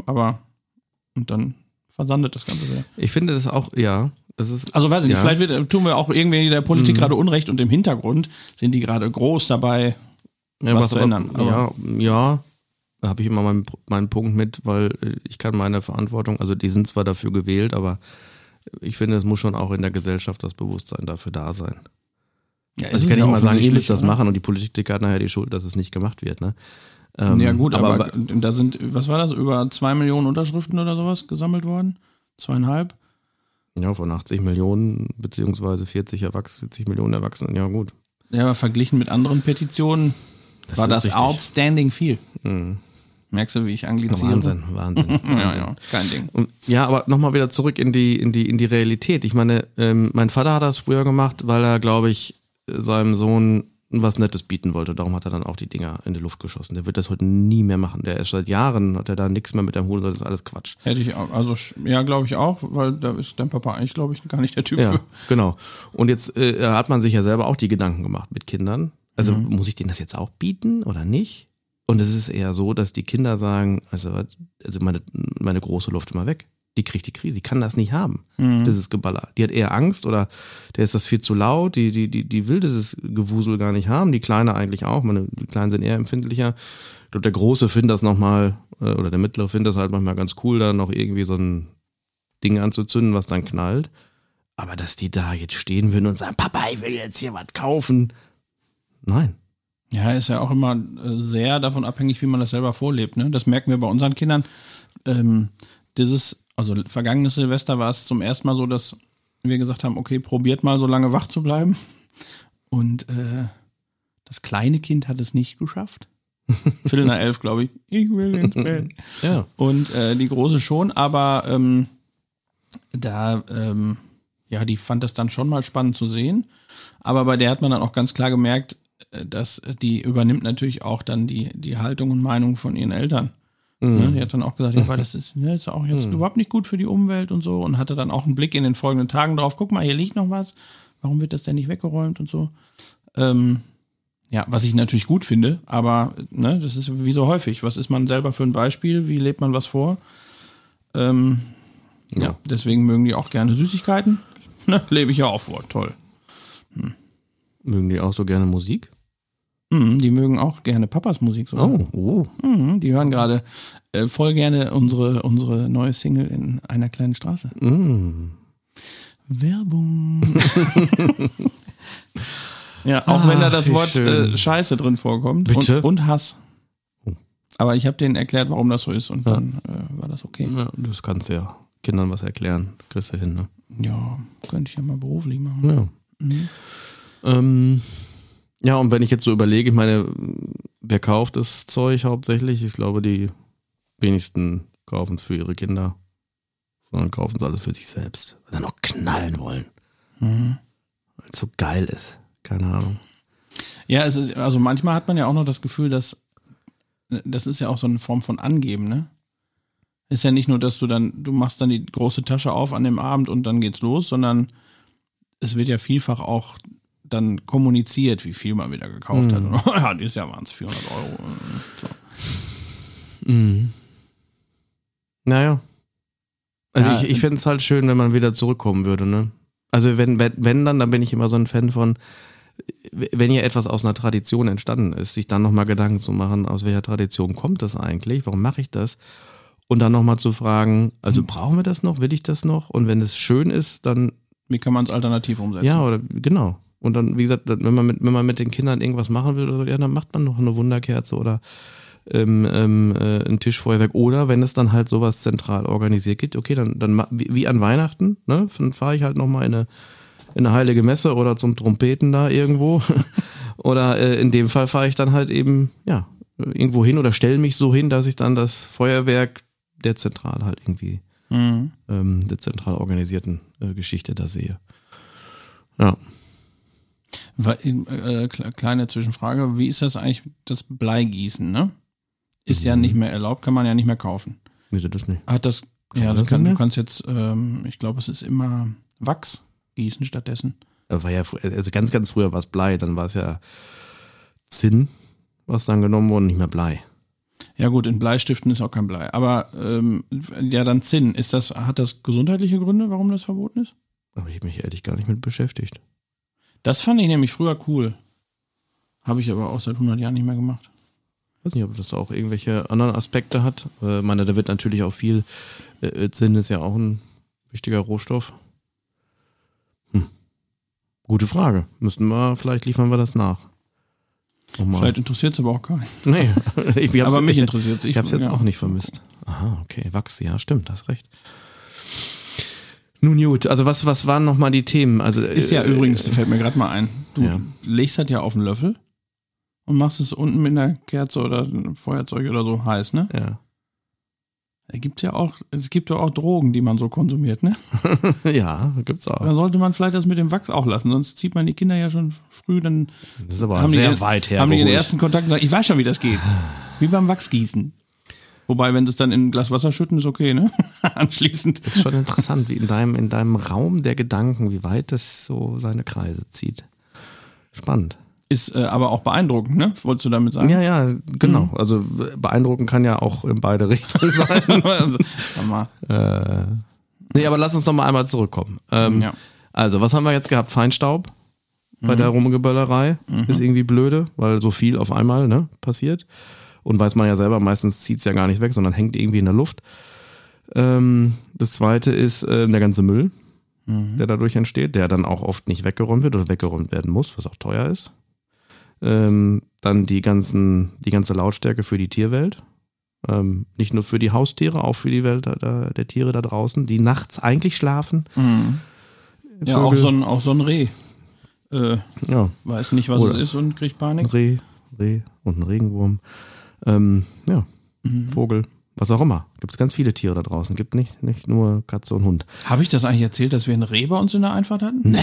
und dann versandet das Ganze wieder. Ich finde das auch, ja. Das ist, also weiß ich nicht, vielleicht tun wir auch irgendwie der Politik gerade Unrecht und im Hintergrund sind die gerade groß dabei, was zu ändern. Aber, ja, da habe ich immer meinen Punkt mit, weil ich kann meine Verantwortung, also die sind zwar dafür gewählt, aber ich finde, es muss schon auch in der Gesellschaft das Bewusstsein dafür da sein. Ja, also ich kann nicht mal sagen, ihr müsst das machen und die Politik hat nachher die Schuld, dass es nicht gemacht wird. Ne? Ja gut, aber da sind, was war das, über 2 Millionen Unterschriften oder sowas gesammelt worden? 2,5? Ja, von 80 Millionen beziehungsweise 40 Millionen Erwachsenen, ja gut. Ja, aber verglichen mit anderen Petitionen war das richtig. Outstanding viel. Merkst du, wie ich angliziere? Wahnsinn. Ja, kein Ding. Und, ja, aber nochmal wieder zurück in die Realität. Ich meine, mein Vater hat das früher gemacht, weil er, glaube ich, seinem Sohn was Nettes bieten wollte. Darum hat er dann auch die Dinger in die Luft geschossen. Der wird das heute nie mehr machen. Der ist seit Jahren, hat er da nichts mehr mit dem Hut, das ist alles Quatsch. Hätte ich auch, also ja, glaube ich auch, weil da ist dein Papa eigentlich, glaube ich, gar nicht der Typ ja, für. Genau. Und jetzt hat man sich ja selber auch die Gedanken gemacht mit Kindern. Also muss ich denen das jetzt auch bieten oder nicht? Und es ist eher so, dass die Kinder sagen, also meine Große läuft immer weg. Die kriegt die Krise, die kann das nicht haben, dieses Geballer. Die hat eher Angst oder der ist das viel zu laut, die will dieses Gewusel gar nicht haben, die Kleine eigentlich auch, die Kleinen sind eher empfindlicher. Ich glaube, der Große findet das nochmal, oder der Mittlere findet das halt manchmal ganz cool, da noch irgendwie so ein Ding anzuzünden, was dann knallt. Aber dass die da jetzt stehen würden und sagen, Papa, ich will jetzt hier was kaufen. Nein. Ja, ist ja auch immer sehr davon abhängig, wie man das selber vorlebt. Ne? Das merken wir bei unseren Kindern. Also vergangenes Silvester war es zum ersten Mal so, dass wir gesagt haben, okay, probiert mal so lange wach zu bleiben. Und das kleine Kind hat es nicht geschafft. 10:45, glaube ich. Ich will ins Bett. Ja. Und die Große schon, aber die fand das dann schon mal spannend zu sehen. Aber bei der hat man dann auch ganz klar gemerkt, dass die übernimmt natürlich auch dann die Haltung und Meinung von ihren Eltern. Ne, die hat dann auch gesagt, ja, weil das ist auch jetzt überhaupt nicht gut für die Umwelt und so und hatte dann auch einen Blick in den folgenden Tagen drauf, guck mal, hier liegt noch was, warum wird das denn nicht weggeräumt und so. Was ich natürlich gut finde, aber das ist wie so häufig, was ist man selber für ein Beispiel, wie lebt man was vor? Deswegen mögen die auch gerne Süßigkeiten. Ne, lebe ich ja auch vor, toll. Mögen die auch so gerne Musik? Die mögen auch gerne Papas Musik. So. Oh. Die hören gerade voll gerne unsere neue Single in einer kleinen Straße. Werbung. Ja, auch wenn da das Wort Scheiße drin vorkommt. Bitte? Und Hass. Aber ich habe denen erklärt, warum das so ist und dann war das okay. Ja, das kannst du ja Kindern was erklären. Kriegst du hin, ne? Ja, könnte ich ja mal beruflich machen. Ja. Ja, und wenn ich jetzt so überlege, ich meine, wer kauft das Zeug hauptsächlich? Ich glaube, die wenigsten kaufen es für ihre Kinder, sondern kaufen es alles für sich selbst, weil sie noch knallen wollen. Weil es so geil ist. Keine Ahnung. Ja, es ist, also manchmal hat man ja auch noch das Gefühl, dass das ist ja auch so eine Form von Angeben, ne? Ist ja nicht nur, dass du machst dann die große Tasche auf an dem Abend und dann geht's los, sondern es wird ja vielfach auch dann kommuniziert, wie viel man wieder gekauft hat. Und, ja, dieses Jahr waren es 400 Euro. So. Naja. Also Ja, ich fände es halt schön, wenn man wieder zurückkommen würde, ne? Also wenn dann bin ich immer so ein Fan von, wenn ja etwas aus einer Tradition entstanden ist, sich dann nochmal Gedanken zu machen, aus welcher Tradition kommt das eigentlich, warum mache ich das? Und dann nochmal zu fragen, also brauchen wir das noch, will ich das noch? Und wenn es schön ist, dann... Wie kann man es alternativ umsetzen? Ja, oder genau. Und dann, wie gesagt, wenn man mit den Kindern irgendwas machen will, oder so, ja, dann macht man noch eine Wunderkerze oder ein Tischfeuerwerk. Oder wenn es dann halt sowas zentral organisiert gibt, okay, dann wie an Weihnachten, ne, dann fahre ich halt nochmal in eine heilige Messe oder zum Trompeten da irgendwo. Oder in dem Fall fahre ich dann halt eben, ja, irgendwo hin oder stelle mich so hin, dass ich dann das Feuerwerk dezentral halt irgendwie der zentral organisierten Geschichte da sehe. Ja. Kleine Zwischenfrage, wie ist das eigentlich, das Bleigießen, ne? Ist ja nicht mehr erlaubt, kann man ja nicht mehr kaufen. Wieso das nicht? Hat das, ja, das du kannst jetzt, ich glaube, es ist immer Wachs gießen stattdessen. Das war ja, also ganz, ganz früher war es Blei, dann war es ja Zinn, was dann genommen wurde, nicht mehr Blei. Ja gut, in Bleistiften ist auch kein Blei. Aber ja, dann Zinn. Hat das gesundheitliche Gründe, warum das verboten ist? Aber ich habe mich ehrlich gar nicht mit beschäftigt. Das fand ich nämlich früher cool. Habe ich aber auch seit 100 Jahren nicht mehr gemacht. Ich weiß nicht, ob das auch irgendwelche anderen Aspekte hat. Ich meine, da wird natürlich auch viel, Zinn ist ja auch ein wichtiger Rohstoff. Gute Frage. Vielleicht liefern wir das nach. Nochmal. Vielleicht interessiert es aber auch keinen. Nee, aber mich interessiert es. Ich habe es jetzt auch nicht vermisst. Aha, okay, Wachs, ja, stimmt, hast recht. Nun gut, also was waren nochmal die Themen? Also, ist ja übrigens, fällt mir gerade mal ein, du legst das ja auf den Löffel und machst es unten mit einer Kerze oder einem Feuerzeug oder so heiß, ne? Ja. Es gibt ja auch Drogen, die man so konsumiert, ne? Ja, gibt's auch. Da sollte man vielleicht das mit dem Wachs auch lassen, sonst zieht man die Kinder ja schon früh, dann das ist aber sehr weit hergeholt. Haben die den ersten Kontakt und sagen, ich weiß schon, wie das geht. Wie beim Wachsgießen. Wobei, wenn sie es dann in ein Glas Wasser schütten, ist okay, ne? Anschließend. Das ist schon interessant, wie in deinem Raum der Gedanken, wie weit das so seine Kreise zieht. Spannend. Ist aber auch beeindruckend, ne? Wolltest du damit sagen? Ja, genau. Also beeindruckend kann ja auch in beide Richtungen sein. Nee, aber lass uns doch mal einmal zurückkommen. Ja. Also, was haben wir jetzt gehabt? Feinstaub bei der Rumgeböllerei. Ist irgendwie blöde, weil so viel auf einmal, ne, passiert. Und weiß man ja selber, meistens zieht es ja gar nicht weg, sondern hängt irgendwie in der Luft. Das zweite ist der ganze Müll, der dadurch entsteht, der dann auch oft nicht weggeräumt wird oder weggeräumt werden muss, was auch teuer ist. Dann die ganze Lautstärke für die Tierwelt. Nicht nur für die Haustiere, auch für die Welt der Tiere da draußen, die nachts eigentlich schlafen. Ja, auch so ein Reh. Weiß nicht, was es ist und kriegt Panik. Ein Reh und ein Regenwurm. Vogel, was auch immer. Gibt es ganz viele Tiere da draußen. Gibt nicht nur Katze und Hund. Habe ich das eigentlich erzählt, dass wir ein Reh bei uns in der Einfahrt hatten? Nee.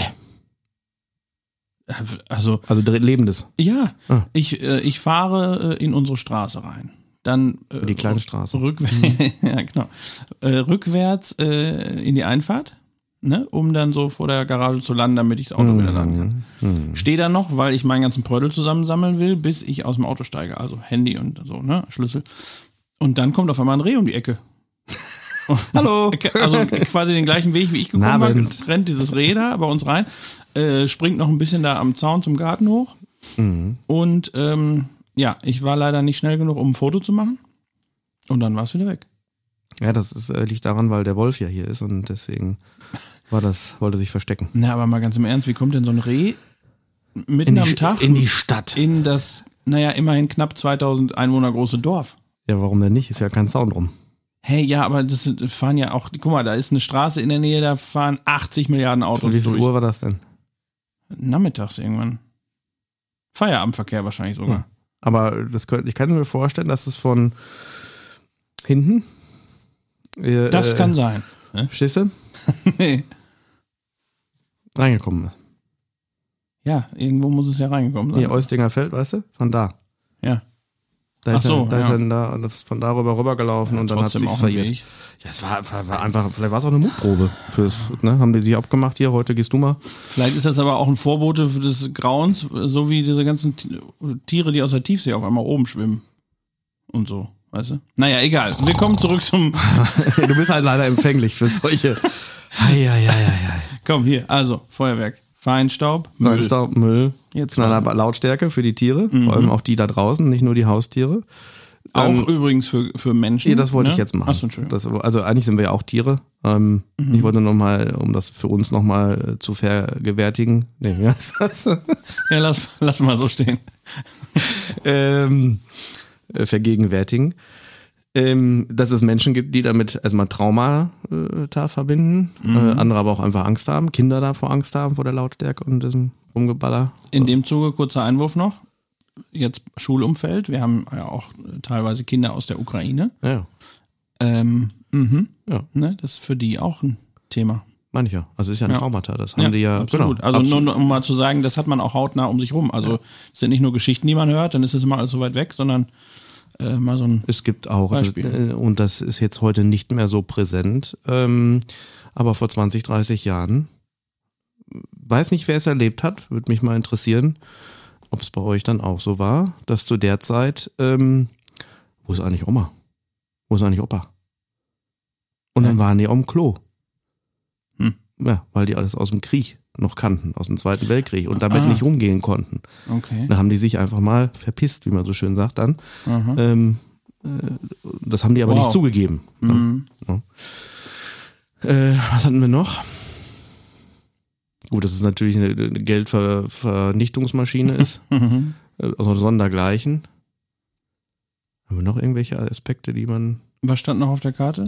Also lebendes. Ja, ich fahre in unsere Straße rein. Dann die kleine Straße. Ja, genau. Rückwärts in die Einfahrt, ne, um dann so vor der Garage zu landen, damit ich das Auto wieder landen kann. Stehe da noch, weil ich meinen ganzen Prödel zusammensammeln will, bis ich aus dem Auto steige. Also Handy und so, ne, Schlüssel. Und dann kommt auf einmal ein Reh um die Ecke. Hallo. Also quasi den gleichen Weg, wie ich gekommen war, Abend. rennt dieses Reh da bei uns rein, springt noch ein bisschen da am Zaun zum Garten hoch. Und ja, ich war leider nicht schnell genug, um ein Foto zu machen. Und dann war es wieder weg. Ja, das liegt daran, weil der Wolf ja hier ist und deswegen wollte sich verstecken. Na, aber mal ganz im Ernst, wie kommt denn so ein Reh mitten am Tag in die Stadt. in das, naja, immerhin knapp 2000 Einwohner große Dorf? Ja, warum denn nicht? Ist ja kein Zaun drum. Hey, ja, aber das fahren ja auch, guck mal, da ist eine Straße in der Nähe, da fahren 80 Milliarden Autos Wie viel durch. Uhr war das denn? Nachmittags irgendwann. Feierabendverkehr wahrscheinlich sogar. Aber ich kann mir vorstellen, dass es von hinten. Das kann sein. Verstehst du? Nee. Reingekommen ist. Ja, irgendwo muss es ja reingekommen sein. Hier, Eustinger Feld, weißt du? Von da. Ja. Da ist Ach so, da ist ja. er da, das ist von darüber rübergelaufen und dann hat es Trotzdem sich auch ein verirrt. Weg. Ja, es war einfach, vielleicht war es auch eine Mutprobe. Haben die sich abgemacht hier, heute gehst du mal. Vielleicht ist das aber auch ein Vorbote für des Grauens, so wie diese ganzen Tiere, die aus der Tiefsee auf einmal oben schwimmen. Und so, weißt du? Naja, egal. Wir kommen zurück zum... Du bist halt leider empfänglich für solche. Komm, hier, also, Feuerwerk. Feinstaub, Müll. Feinstaub, Müll, Jetzt knaller Lautstärke für die Tiere, vor allem auch die da draußen, nicht nur die Haustiere. Auch übrigens für Menschen. Ja, das wollte ne? ich jetzt machen. Achso, Entschuldigung. Also eigentlich sind wir ja auch Tiere. Ich wollte nochmal, um das für uns nochmal zu vergewärtigen. Nee, wie heißt das? Ja, lass mal so stehen. Vergegenwärtigen. Dass es Menschen gibt, die damit erstmal Traumata verbinden, andere aber auch einfach Angst haben, Kinder davor Angst haben vor der Lautstärke und diesem Rumgeballer. In dem Zuge kurzer Einwurf noch. Jetzt Schulumfeld. Wir haben ja auch teilweise Kinder aus der Ukraine. Ja, Ja. Ne, das ist für die auch ein Thema. meine ich ja. Also ist ja ein Ja. Traumata. Das haben die ja. Absolut. Genau, Also absolut. nur um mal zu sagen, das hat man auch hautnah um sich rum. Also es sind nicht nur Geschichten, die man hört, dann ist es immer alles so weit weg, sondern mal so ein Es gibt auch, Beispiel. und das ist jetzt heute nicht mehr so präsent, aber vor 20, 30 Jahren, weiß nicht, wer es erlebt hat, würde mich mal interessieren, ob es bei euch dann auch so war, dass zu der Zeit, wo ist eigentlich Oma? Wo ist eigentlich Opa? Und dann waren die auf dem Klo. Ja, weil die alles aus dem Krieg noch kannten, aus dem Zweiten Weltkrieg und damit nicht umgehen konnten. Okay. Da haben die sich einfach mal verpisst, wie man so schön sagt dann. Aha. Das haben die aber nicht zugegeben. Mhm. Ja. Was hatten wir noch? Gut, dass es natürlich eine Geldvernichtungsmaschine ist. Also sondergleichen. Haben wir noch irgendwelche Aspekte, die man... Was stand noch auf der Karte?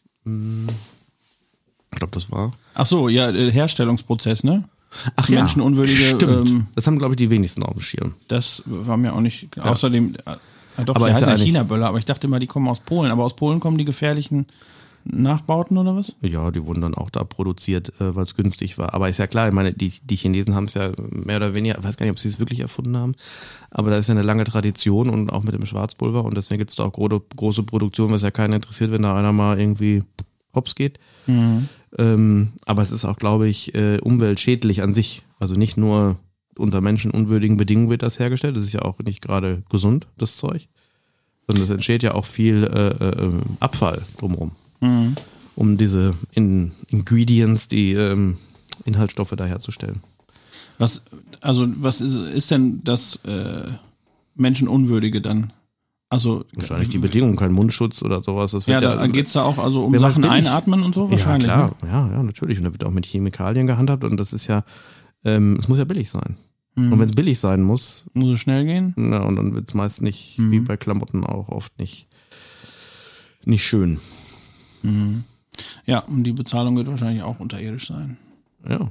Ich glaube, das war... Ach so, ja, Herstellungsprozess, ne? Ach Menschenunwürdige, Stimmt. Das haben, glaube ich, die wenigsten auf dem Schirm. Das war mir auch nicht. Außerdem, doch, Aber die ist heißen ja ja eigentlich- China-Böller, aber ich dachte immer, die kommen aus Polen. Aber aus Polen kommen die gefährlichen Nachbauten oder was? Ja, die wurden dann auch da produziert, weil es günstig war. Aber ist ja klar, ich meine, die Chinesen haben es ja mehr oder weniger, ich weiß gar nicht, ob sie es wirklich erfunden haben, aber da ist ja eine lange Tradition und auch mit dem Schwarzpulver und deswegen gibt es da auch große Produktion, was ja keinen interessiert, wenn da einer mal irgendwie hops geht. Aber es ist auch, glaube ich, umweltschädlich an sich. Also nicht nur unter menschenunwürdigen Bedingungen wird das hergestellt, das ist ja auch nicht gerade gesund, das Zeug. Sondern es entsteht ja auch viel Abfall drumherum. Um diese Ingredients, die Inhaltsstoffe da herzustellen. Was ist denn das Menschenunwürdige dann? Also Wahrscheinlich die Bedingungen, kein Mundschutz oder sowas. Das Ja, wird da geht's da auch also um Wer weiß Sachen billig. einatmen und so wahrscheinlich. Ja, Ne? klar. Ja, natürlich. Und da wird auch mit Chemikalien gehandhabt und das ist ja, es muss ja billig sein. Und wenn es billig sein muss, Muss es schnell gehen? na, und dann wird es meist nicht, wie bei Klamotten auch oft nicht schön. Ja, und die Bezahlung wird wahrscheinlich auch unterirdisch sein. Ja.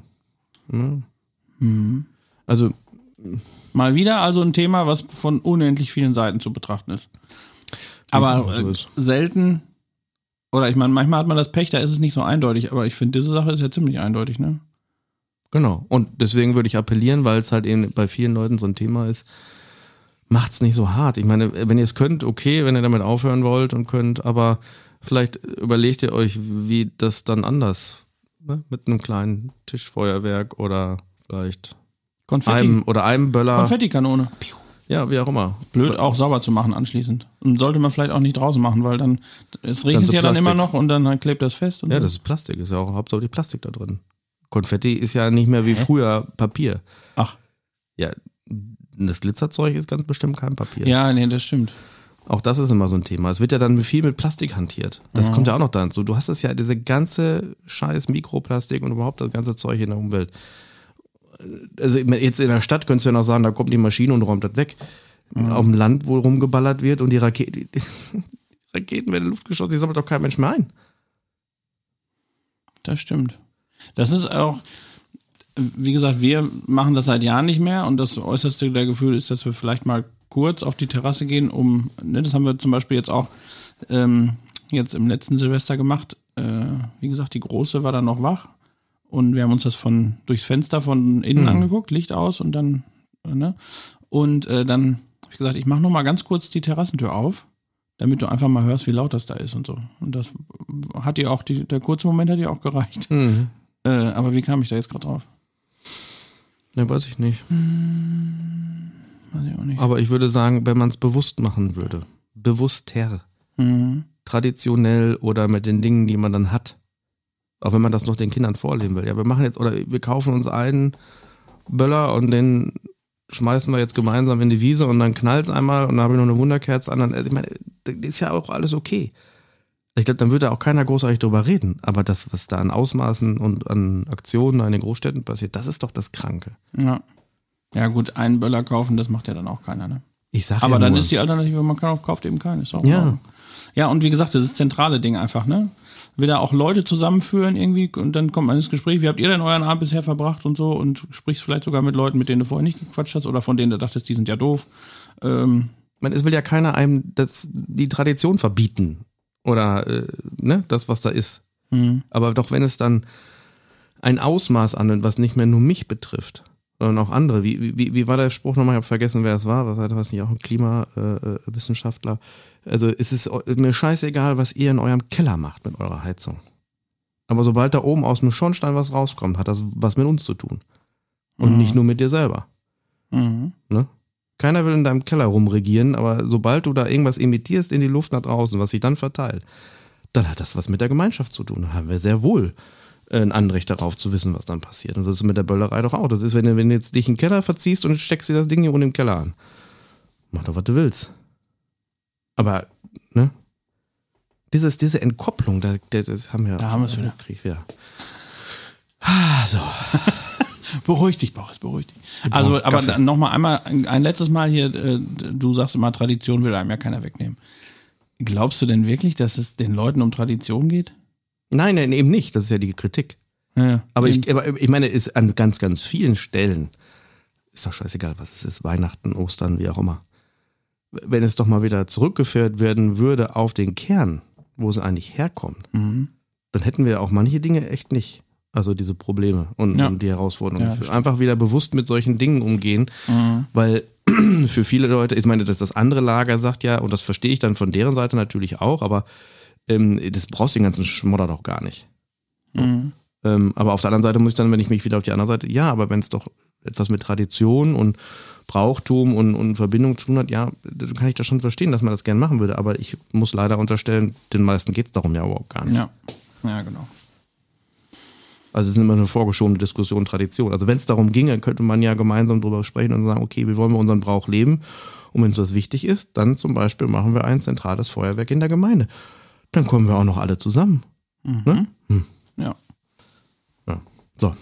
Also, Mal wieder also ein Thema, was von unendlich vielen Seiten zu betrachten ist. Aber so ist. selten, oder ich meine, manchmal hat man das Pech, da ist es nicht so eindeutig, aber ich finde, diese Sache ist ja ziemlich eindeutig, ne? genau. Und deswegen würde ich appellieren, weil es halt eben bei vielen Leuten so ein Thema ist, macht's nicht so hart. Ich meine, wenn ihr es könnt, okay, wenn ihr damit aufhören wollt und könnt, aber vielleicht überlegt ihr euch, wie das dann anders, ne? Mit einem kleinen Tischfeuerwerk oder vielleicht Konfetti. einem Böller. Konfettikanone. Ja, wie auch immer. Blöd auch sauber zu machen anschließend. Und sollte man vielleicht auch nicht draußen machen, weil dann, es regnet so ja dann Plastik. immer noch und dann klebt das fest. Und Ja, so. das ist Plastik, ist ja auch hauptsächlich Plastik da drin. Konfetti ist ja nicht mehr wie früher Papier. Ach. Ja, das Glitzerzeug ist ganz bestimmt kein Papier. Ja, nee, das stimmt. Auch das ist immer so ein Thema. Es wird ja dann viel mit Plastik hantiert. Das kommt ja auch noch dazu. Du hast es ja, diese ganze scheiß Mikroplastik und überhaupt das ganze Zeug in der Umwelt. Also jetzt in der Stadt könntest du ja noch sagen, da kommt die Maschine und räumt das weg. Auf dem Land, wo rumgeballert wird und die Raketen werden in die Luft geschossen, die sammelt doch kein Mensch mehr ein. Das stimmt. Das ist auch, wie gesagt, wir machen das seit Jahren nicht mehr und das äußerste der Gefühl ist, dass wir vielleicht mal kurz auf die Terrasse gehen, das haben wir zum Beispiel jetzt auch jetzt im letzten Silvester gemacht. Wie gesagt, die Große war dann noch wach und wir haben uns das durchs Fenster von innen angeguckt, Licht aus und dann, ne? Und dann habe ich gesagt, ich mache noch mal ganz kurz die Terrassentür auf, damit du einfach mal hörst, wie laut das da ist und so. Und das hat dir auch, der kurze Moment hat dir auch gereicht. Mhm. Aber wie kam ich da jetzt gerade drauf? Ja, weiß ich nicht. Weiß ich auch nicht. Aber ich würde sagen, wenn man es bewusst machen würde, bewusster, traditionell oder mit den Dingen, die man dann hat, auch wenn man das noch den Kindern vorleben will. Ja, wir kaufen uns einen Böller und den schmeißen wir jetzt gemeinsam in die Wiese und dann knallt es einmal und dann habe ich noch eine Wunderkerze an. Ich meine, das ist ja auch alles okay. Ich glaube, dann würde auch keiner großartig drüber reden. Aber das, was da an Ausmaßen und an Aktionen in den Großstädten passiert, das ist doch das Kranke. Ja. Ja gut, einen Böller kaufen, das macht ja dann auch keiner, ne? Ich sag Aber ja dann nur, ist die Alternative, man kauft eben keinen. Ist auch Ja. in Ordnung. Ja, und wie gesagt, das ist das zentrale Ding einfach, ne? Wieder auch Leute zusammenführen irgendwie und dann kommt man ins Gespräch, wie habt ihr denn euren Abend bisher verbracht und so und sprichst vielleicht sogar mit Leuten, mit denen du vorher nicht gequatscht hast oder von denen du dachtest, die sind ja doof. es will ja keiner einem die Tradition verbieten oder das, was da ist. Aber doch wenn es dann ein Ausmaß annimmt, was nicht mehr nur mich betrifft, sondern auch andere. Wie war der Spruch nochmal? Ich habe vergessen, wer es war. Was war das nicht? Auch ein Klimawissenschaftler. Also es ist mir scheißegal, was ihr in eurem Keller macht mit eurer Heizung. Aber sobald da oben aus dem Schornstein was rauskommt, hat das was mit uns zu tun. Und nicht nur mit dir selber. Ne? Keiner will in deinem Keller rumregieren, aber sobald du da irgendwas emittierst in die Luft nach draußen, was sich dann verteilt, dann hat das was mit der Gemeinschaft zu tun. Dann haben wir sehr wohl ein Anrecht darauf zu wissen, was dann passiert. Und das ist mit der Böllerei doch auch. Das ist, wenn du jetzt dich in den Keller verziehst und steckst dir das Ding hier unten im Keller an. Mach doch, was du willst. Aber, ne? Diese Entkopplung, das haben wir. Da haben wir es wieder. Krieg, ja. So. Beruhig dich, Boris, beruhig dich. Also, aber nochmal ein letztes Mal hier, du sagst immer, Tradition will einem ja keiner wegnehmen. Glaubst du denn wirklich, dass es den Leuten um Tradition geht? Nein, eben nicht. Das ist ja die Kritik. Ja, aber ich meine, ist an ganz, ganz vielen Stellen, ist doch scheißegal, was es ist, Weihnachten, Ostern, wie auch immer. Wenn es doch mal wieder zurückgeführt werden würde auf den Kern, wo es eigentlich herkommt, dann hätten wir auch manche Dinge echt nicht. Also diese Probleme und die Herausforderungen. Ja, einfach wieder bewusst mit solchen Dingen umgehen, weil für viele Leute, ich meine, das andere Lager sagt ja, und das verstehe ich dann von deren Seite natürlich auch, aber das brauchst du den ganzen Schmodder doch gar nicht. Aber auf der anderen Seite muss ich dann, wenn ich mich wieder auf die andere Seite, ja, aber wenn es doch etwas mit Tradition und Brauchtum und Verbindung zu tun hat, ja, dann kann ich das schon verstehen, dass man das gerne machen würde, aber ich muss leider unterstellen, den meisten geht es darum ja überhaupt gar nicht. Ja, genau. Also es ist immer eine vorgeschobene Diskussion, Tradition. Also wenn es darum ginge, könnte man ja gemeinsam darüber sprechen und sagen, okay, wie wollen wir unseren Brauch leben? Und wenn uns das wichtig ist, dann zum Beispiel machen wir ein zentrales Feuerwerk in der Gemeinde. Dann kommen wir auch noch alle zusammen. Ne? Ja. So.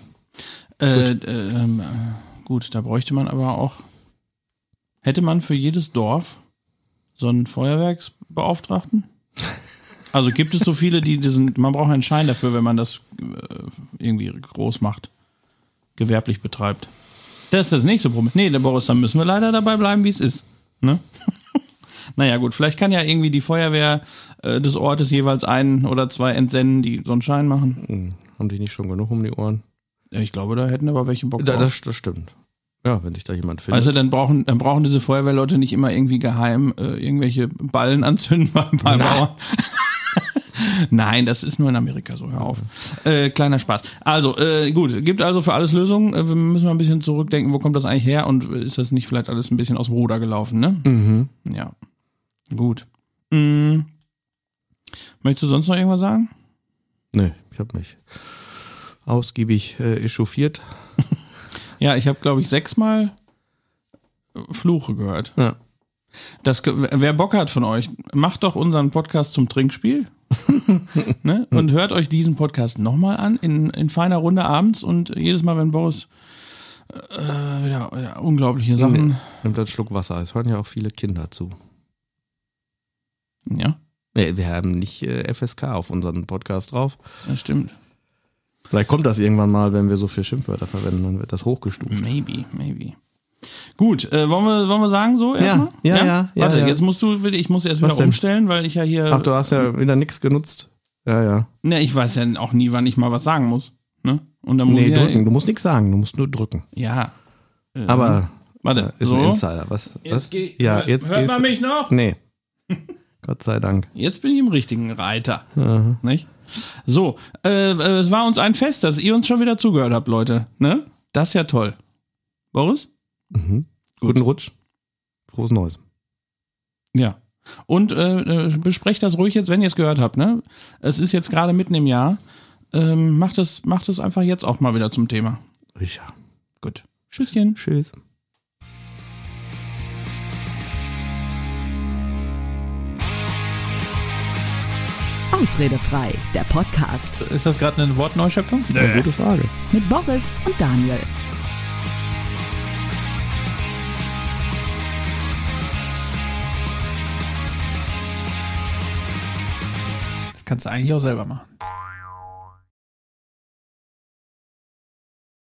Gut, da bräuchte man aber auch, hätte man für jedes Dorf so einen Feuerwerksbeauftragten? Also gibt es so viele, man braucht einen Schein dafür, wenn man das irgendwie groß macht, gewerblich betreibt. Das ist das nächste Problem. Nee, Boris, dann müssen wir leider dabei bleiben, wie es ist. Ne? Naja gut, vielleicht kann ja irgendwie die Feuerwehr des Ortes jeweils 1 oder 2 entsenden, die so einen Schein machen. Haben die nicht schon genug um die Ohren? Ja, ich glaube, da hätten aber welche Bock drauf. Das stimmt. Ja, wenn sich da jemand findet. Also dann brauchen diese Feuerwehrleute nicht immer irgendwie geheim irgendwelche Ballen anzünden beim Bauern. Nein, das ist nur in Amerika so, hör auf. Kleiner Spaß. Also, gut, gibt also für alles Lösungen. Wir müssen mal ein bisschen zurückdenken, wo kommt das eigentlich her und ist das nicht vielleicht alles ein bisschen aus dem Ruder gelaufen, ne? Mhm. Ja. Gut. Möchtest du sonst noch irgendwas sagen? Nee, ich habe mich ausgiebig echauffiert. Ja, ich habe, glaube ich, 6-mal Fluche gehört. Ja. Wer Bock hat von euch, macht doch unseren Podcast zum Trinkspiel. Ne? Und hört euch diesen Podcast nochmal an, in feiner Runde abends und jedes Mal, wenn Boris wieder unglaubliche Sachen. Nimmt einen Schluck Wasser. Es hören ja auch viele Kinder zu. Ja, Nee, wir haben nicht FSK auf unseren Podcast drauf. das stimmt. Vielleicht kommt das irgendwann mal, wenn wir so viel Schimpfwörter verwenden, dann wird das hochgestuft. Maybe. Gut, wollen wir sagen so erstmal? Ja. Warte, ja. jetzt ich muss erst Was wieder denn? umstellen, weil ich ja hier. Ach, du hast ja wieder nichts genutzt. Ja. Ne, ich weiß ja auch nie, wann ich mal was sagen muss. Ne? Und dann muss Nee, ich drücken. Du musst nichts sagen, du musst nur drücken. Ja. Aber Warte, ist so. ein Insider. Was? Jetzt jetzt hört gehst man mich noch? Nee. Gott sei Dank. Jetzt bin ich im richtigen Reiter. Nicht? So, es war uns ein Fest, dass ihr uns schon wieder zugehört habt, Leute. Ne? Das ist ja toll. Boris? Guten Rutsch. Frohes Neues. Ja. Und besprecht das ruhig jetzt, wenn ihr es gehört habt. Ne? Es ist jetzt gerade mitten im Jahr. Macht es einfach jetzt auch mal wieder zum Thema. Richard. Gut. Tschüsschen. Tschüss. Ausredefrei, der Podcast Ist das gerade eine Wortneuschöpfung? Eine gute Frage. mit Boris und Daniel. Das kannst du eigentlich auch selber machen.